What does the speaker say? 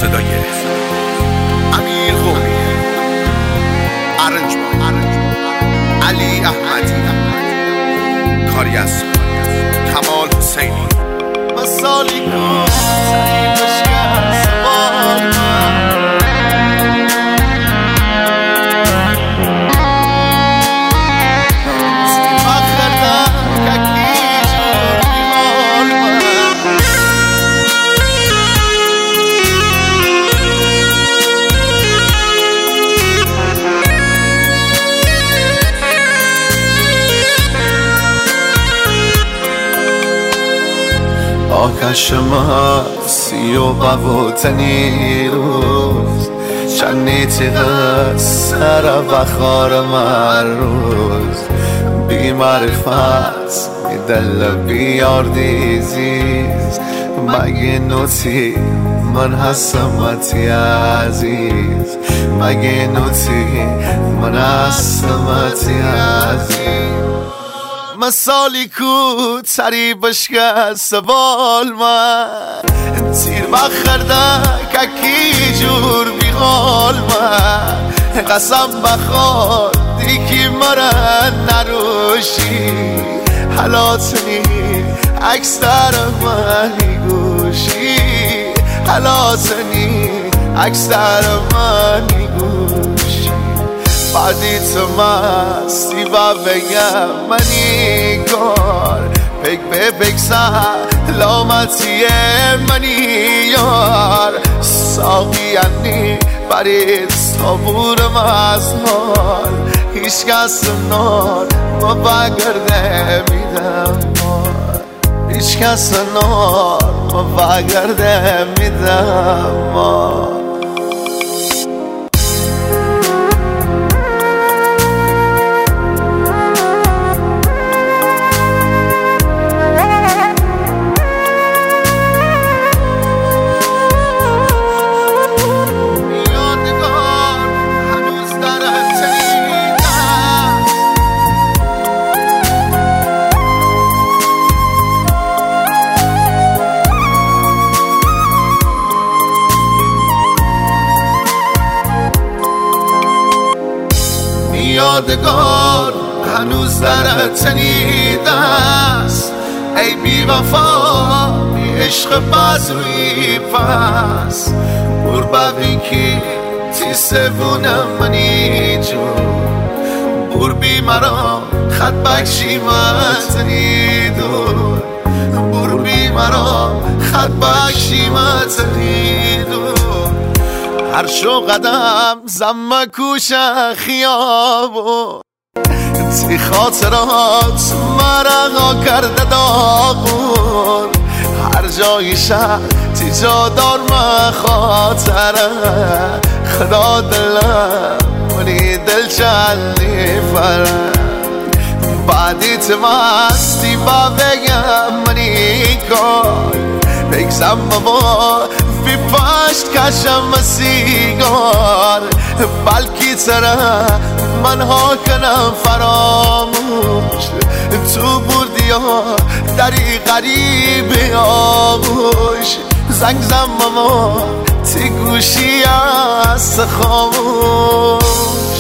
صدای امیر قومی، ارنجمان علی احمدی، کاری از کمال حسینی. مثالی آتش ما سی و قوتنی روز چنی تیغ سر بخار من روز بی معرفت بی دل بیار دیزیز مگه نوتی من هستمتی عزیز مگه نوتی من هستمتی عزیز مثالی کو تری بشکست بال من تیر بخرده که جور بیغال من قسم بخور دیکی مرن نروشی حلاتنی اکستر منی گوشی حلاتنی اکستر منی گوشی بعدی تو مستی و بگم منی کار بگ به بگ سلامتی منی یار ساقی انی برید صبورم از حال هیچ کس نار ما بگرده میدم مار هیچ کس نار ما بگرده میدم مار یادگار هنوز در تنیده است ای بی وفا بی عشق بازوی پس بور ببین کی تی سبونم منی جون بور بی مرا خط بکشی متنی دور بور بی مرا خط بکشی متنی دور هر شو قدم زم کوش خیابون تی خاطرات مرا کرده داغون هر جای شهر تی جا دار من خاطره خدا دلم منی دل چلی فره بعدی تو مستی با بگم منی کار بگزم با بی پشت کشم سیگار بلکی تره من ها کنم فراموش تو بردی ها دری غریب آغوش زنگ زم تی گوشی است خاموش